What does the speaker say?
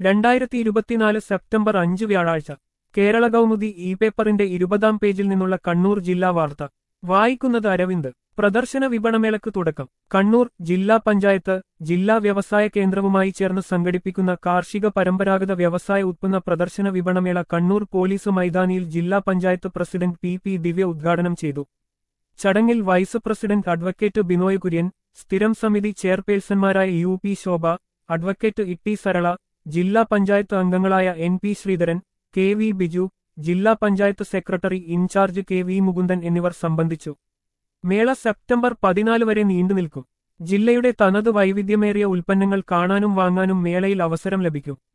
2024 September 5 വ്യാഴാഴ്ച Kerala Kaumudi E പേപ്പറിന്റെ 20-ാം പേജിൽ നിന്നുള്ള കണ്ണൂർ ജില്ലാ വാർത്ത വായിക്കുന്നത് അരവിന്ദ്. പ്രദർശന വിപണമേളക്ക് തുടക്കം. കണ്ണൂർ ജില്ലാ പഞ്ചായത്ത് ജില്ലാ വ്യവസായ കേന്ദ്രവുമായി ചേർന്ന് സംഘടിപ്പിക്കുന്ന കാർഷിക പരമ്പരാഗത വ്യവസായ ഉത്പന്ന പ്രദർശന വിപണമേള കണ്ണൂർ പോലീസ് മൈതാനിയിൽ ജില്ലാ പഞ്ചായത്ത് പ്രസിഡന്റ് പി ദിവ്യ ഉദ്ഘാടനം ചെയ്തു. ചടങ്ങിൽ vice president advocate Binoy Kurian, സ്ഥിരം സമിതി ചെയർപേഴ്സൺമാരായ UP ശോഭ, അഡ്വക്കേറ്റ് ഇട്ടി സരള, ജില്ലാ പഞ്ചായത്ത് അംഗങ്ങളായ NP ശ്രീധരൻ, KV ബിജു, ജില്ലാ panchayat secretary in charge KV Mukundan എന്നിവർ സംബന്ധിച്ചു. മേള സെപ്റ്റംബർ 14 വരെ നീണ്ടുനിൽക്കും. ജില്ലയുടെ തനത് വൈവിധ്യമേറിയ ഉൽപ്പന്നങ്ങൾ കാണാനും വാങ്ങാനും മേളയിൽ അവസരം ലഭിക്കും.